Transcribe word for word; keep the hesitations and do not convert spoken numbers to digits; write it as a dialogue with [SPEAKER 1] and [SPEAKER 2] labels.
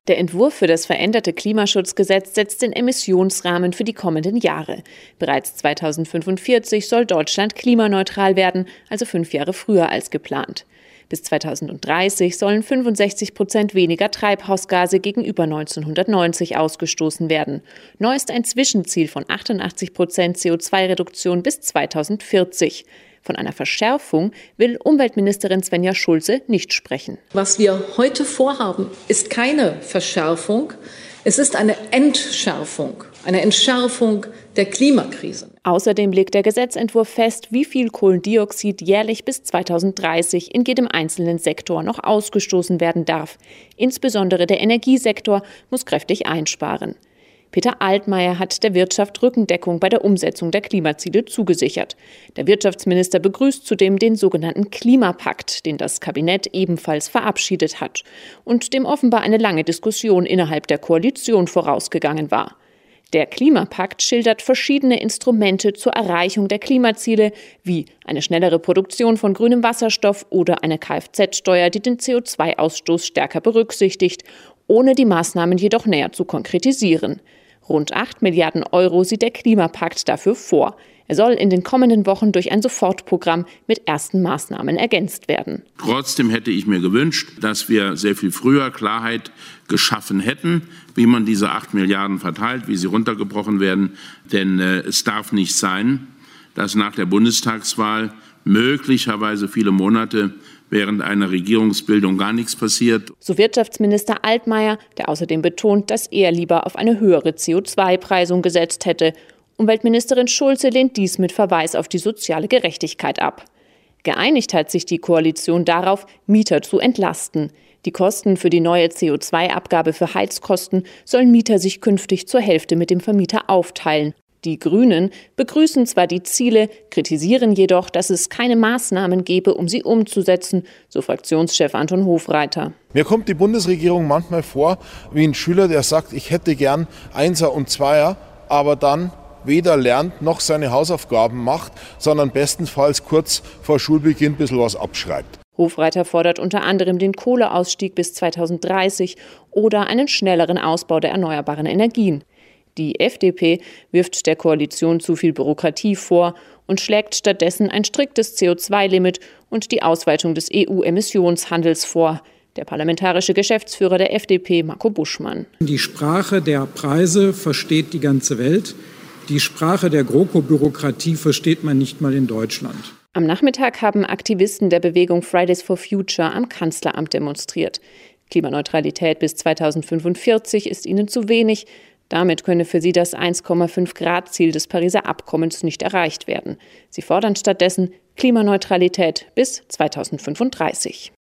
[SPEAKER 1] Der Entwurf für das veränderte Klimaschutzgesetz setzt den Emissionsrahmen für die kommenden Jahre. Bereits zweitausendfünfundvierzig soll Deutschland klimaneutral werden, also fünf Jahre früher als geplant. Bis zweitausenddreißig sollen fünfundsechzig Prozent weniger Treibhausgase gegenüber neunzehnhundertneunzig ausgestoßen werden. Neu ist ein Zwischenziel von achtundachtzig Prozent C O zwei Reduktion bis zweitausendvierzig. Von einer Verschärfung will Umweltministerin Svenja Schulze nicht sprechen.
[SPEAKER 2] Was wir heute vorhaben, ist keine Verschärfung. Es ist eine Entschärfung, eine Entschärfung der Klimakrise.
[SPEAKER 1] Außerdem legt der Gesetzentwurf fest, wie viel Kohlendioxid jährlich bis zweitausenddreißig in jedem einzelnen Sektor noch ausgestoßen werden darf. Insbesondere der Energiesektor muss kräftig einsparen. Peter Altmaier hat der Wirtschaft Rückendeckung bei der Umsetzung der Klimaziele zugesichert. Der Wirtschaftsminister begrüßt zudem den sogenannten Klimapakt, den das Kabinett ebenfalls verabschiedet hat und dem offenbar eine lange Diskussion innerhalb der Koalition vorausgegangen war. Der Klimapakt schildert verschiedene Instrumente zur Erreichung der Klimaziele, wie eine schnellere Produktion von grünem Wasserstoff oder eine Kfz-Steuer, die den C O zwei Ausstoß stärker berücksichtigt, ohne die Maßnahmen jedoch näher zu konkretisieren. Rund acht Milliarden Euro sieht der Klimapakt dafür vor. Er soll in den kommenden Wochen durch ein Sofortprogramm mit ersten Maßnahmen ergänzt werden.
[SPEAKER 3] Trotzdem hätte ich mir gewünscht, dass wir sehr viel früher Klarheit geschaffen hätten, wie man diese acht Milliarden verteilt, wie sie runtergebrochen werden. Denn äh, es darf nicht sein, dass nach der Bundestagswahl möglicherweise viele Monate während einer Regierungsbildung gar nichts passiert.
[SPEAKER 1] So Wirtschaftsminister Altmaier, der außerdem betont, dass er lieber auf eine höhere C O zwei Preisung gesetzt hätte. Umweltministerin Schulze lehnt dies mit Verweis auf die soziale Gerechtigkeit ab. Geeinigt hat sich die Koalition darauf, Mieter zu entlasten. Die Kosten für die neue C O zwei Abgabe für Heizkosten sollen Mieter sich künftig zur Hälfte mit dem Vermieter aufteilen. Die Grünen begrüßen zwar die Ziele, kritisieren jedoch, dass es keine Maßnahmen gebe, um sie umzusetzen, so Fraktionschef Anton Hofreiter.
[SPEAKER 4] Mir kommt die Bundesregierung manchmal vor wie ein Schüler, der sagt, ich hätte gern Einser und Zweier, aber dann weder lernt noch seine Hausaufgaben macht, sondern bestenfalls kurz vor Schulbeginn ein bisschen was abschreibt.
[SPEAKER 1] Hofreiter fordert unter anderem den Kohleausstieg bis zweitausenddreißig oder einen schnelleren Ausbau der erneuerbaren Energien. Die F D P wirft der Koalition zu viel Bürokratie vor und schlägt stattdessen ein striktes C O zwei Limit und die Ausweitung des E U-Emissionshandels vor. Der parlamentarische Geschäftsführer der F D P, Marco Buschmann.
[SPEAKER 5] Die Sprache der Preise versteht die ganze Welt. Die Sprache der GroKo-Bürokratie versteht man nicht mal in Deutschland.
[SPEAKER 1] Am Nachmittag haben Aktivisten der Bewegung Fridays for Future am Kanzleramt demonstriert. Klimaneutralität bis zweitausendfünfundvierzig ist ihnen zu wenig. Damit könne für sie das eins Komma fünf Grad Ziel des Pariser Abkommens nicht erreicht werden. Sie fordern stattdessen Klimaneutralität bis zweitausendfünfunddreißig.